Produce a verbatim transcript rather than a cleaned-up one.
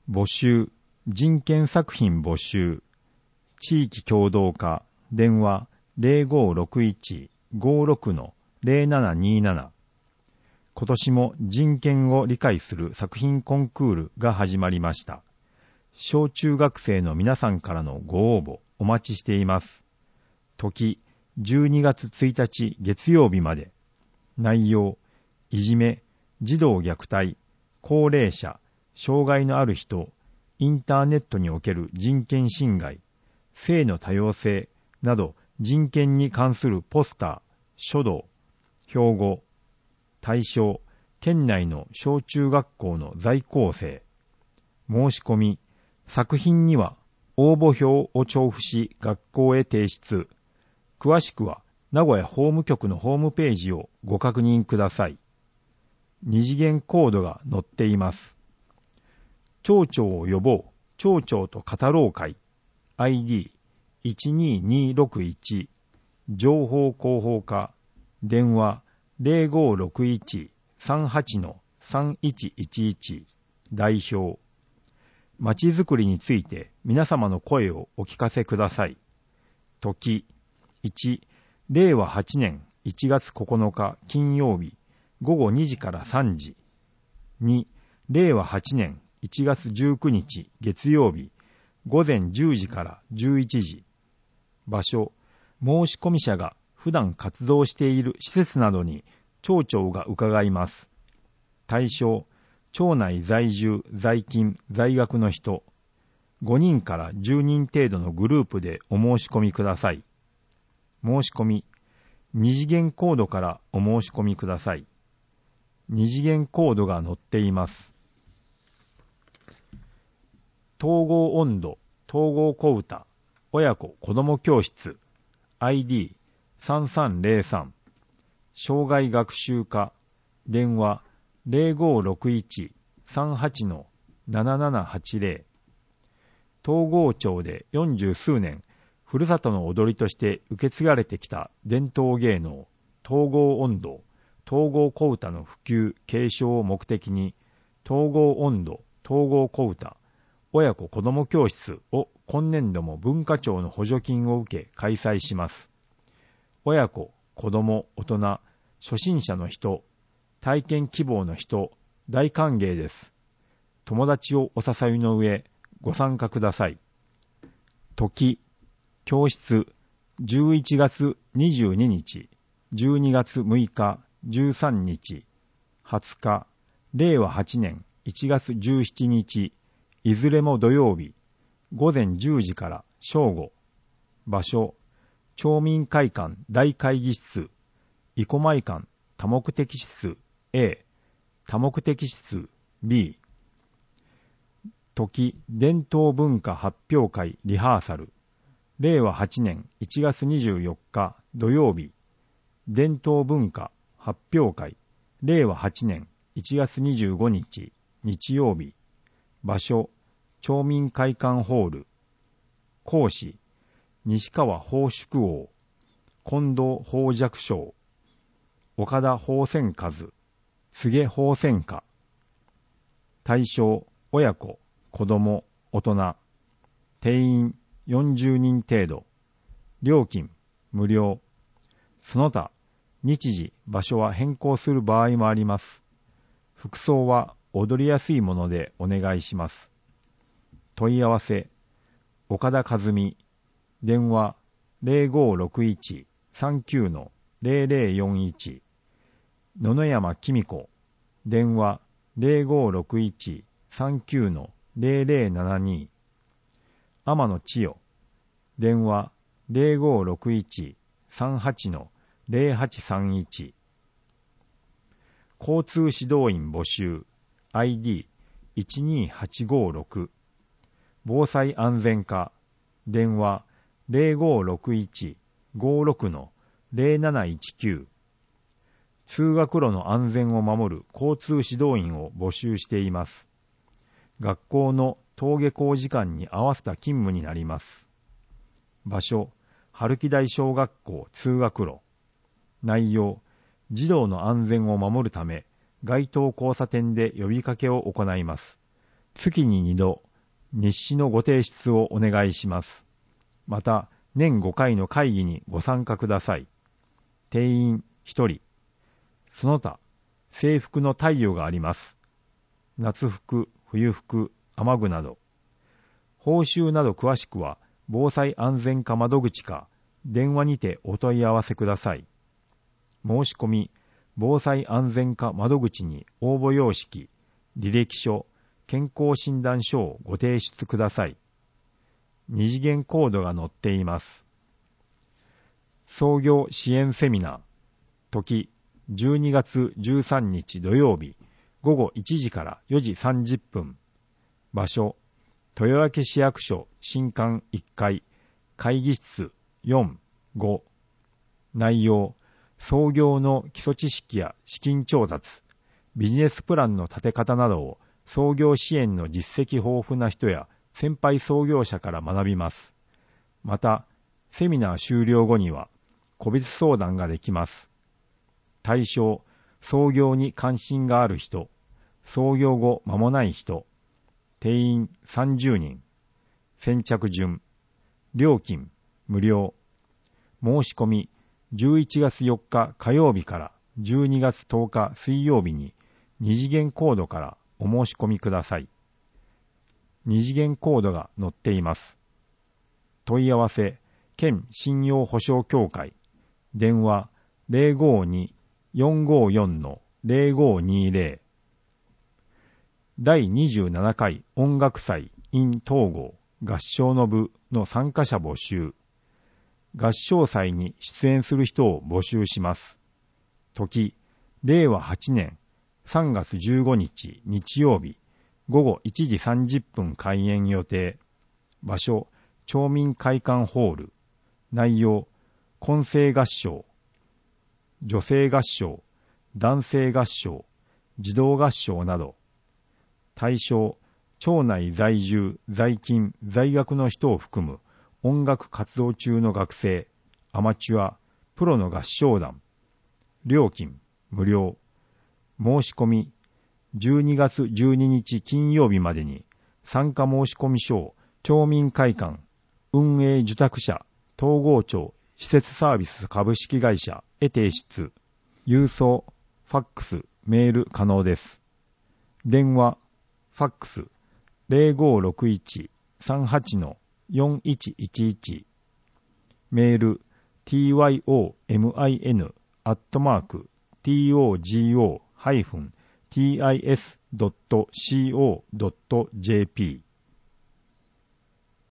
募集、人権作品募集、地域協同課、電話 ゼロごろくいち ごろく ゼロななになな。今年も人権を理解する作品コンクールが始まりました。小中学生の皆さんからのご応募お待ちしています。時、じゅうにがつついたち月曜日まで。内容、いじめ、児童虐待、高齢者、障害のある人、インターネットにおける人権侵害、性の多様性など人権に関するポスター、書道、標語、対象、県内の小中学校の在校生。申し込み、作品には応募表を調布し学校へ提出。詳しくは名古屋法務局のホームページをご確認ください。二次元コードが載っています。町長を呼ぼう、町長と語ろう会 アイディーいちにーにーろくいち 情報広報課電話 ゼロごろくいち さんはち さんいちいちいち 代表。まちづくりについて皆様の声をお聞かせください。時いち、れいわはちねんいちがつここのか金曜日ごごにじからさんじ。に、れいわはちねんいちがつじゅうくにち月曜日ごぜんじゅうじからじゅういちじ。場所、申し込み者が普段活動している施設などに町長が伺います。対象、町内在住、在勤、在学の人、ごにんからじゅうにん程度のグループでお申し込みください。申し込み、二次元コードからお申し込みください。二次元コードが載っています。統合温度、統合小歌、親子子ども教室、アイディーさんさんゼロさん、障害学習課、電話 ゼロごろくいち さんはち ななななはちゼロ。東郷町で四十数年、ふるさとの踊りとして受け継がれてきた伝統芸能、統合音頭、統合小唄の普及・継承を目的に、統合音頭、統合小唄、親子子ども教室を今年度も文化庁の補助金を受け開催します。親子、子ども、大人、初心者の人、体験希望の人、大歓迎です。友達をお誘いの上、ご参加ください。時、教室、じゅういちがつにじゅうににち、じゅうにがつむいか、じゅうさんにち、はつか、れいわはちねんいちがつじゅうしちにち、いずれも土曜日、ごぜんじゅうじから正午。場所、町民会館大会議室、生駒館多目的室 A、多目的室 B。時、伝統文化発表会リハーサル、れいわはちねんいちがつにじゅうよっか土曜日、伝統文化発表会、れいわはちねんいちがつにじゅうごにち日曜日。場所、町民会館ホール。講師、西川宝祝王、近藤宝寂将、岡田宝泉和、柘宝泉家。対象、親子、子供、大人。定員よんじゅうにん程度。料金、無料。その他、日時、場所は変更する場合もあります。服装は踊りやすいものでお願いします。問い合わせ、岡田和美、電話 ゼロごろくいち さんきゅう ゼロゼロよんいち、野々山紀美子、電話 ゼロごろくいち さんきゅう ゼロゼロななに、天野千代、電話 ゼロごろくいち さんはち ゼロはちさんいち。交通指導員募集 アイディーいちにーはちごろく、防災安全課、電話 ゼロごろくいち ごろく ゼロなないちきゅう。通学路の安全を守る交通指導員を募集しています。学校の登下校時間に合わせた勤務になります。場所、春木台小学校通学路。内容、児童の安全を守るため、街頭交差点で呼びかけを行います。 月ににど、日誌のご提出をお願いします。また、年ごかいの会議にご参加ください。定員ひとり。その他、制服の貸与があります。夏服、冬服、雨具など。報酬など詳しくは、防災安全課窓口か、電話にてお問い合わせください。申し込み、防災安全課窓口に応募様式、履歴書、健康診断書をご提出ください。二次元コードが載っています。創業支援セミナー、時、じゅうにがつじゅうさんにち土曜日、ごごいちじからよじさんじゅっぷん。場所、豊明市役所新館いっかい、会議室よん、ご。内容、創業の基礎知識や資金調達、ビジネスプランの立て方などを創業支援の実績豊富な人や先輩創業者から学びます。また、セミナー終了後には個別相談ができます。対象、創業に関心がある人、創業後間もない人、定員さんじゅうにん、先着順、料金無料、申し込みじゅういちがつよっか火曜日からじゅうにがつとおか水曜日に二次元コードからお申し込みください。二次元コードが載っています。問い合わせ、県信用保証協会、電話 ゼロごに よんごよん ゼロごにゼロ。だいにじゅうななかい音楽祭 in 東郷合唱の部の参加者募集。合唱祭に出演する人を募集します。時、れいわはちねんさんがつじゅうごにち日曜日、ごごいちじさんじゅっぷん開演予定。場所、町民会館ホール。内容、混声合唱、女性合唱、男性合唱、児童合唱など。対象、町内在住、在勤、在学の人を含む音楽活動中の学生、アマチュア、プロの合唱団。料金、無料。申し込み、じゅうにがつじゅうににち金曜日までに、参加申込書を町民会館、運営受託者、東郷町施設サービス株式会社へ提出。郵送、ファックス、メール可能です。電話、ファックス、ゼロごろくいち さんはち よんいちいちいち。メール、ティーワイオーエムアイエヌ アットマーク ティーオージーオー ハイフン ティーアイエス ドット シーオー ドット ジェーピー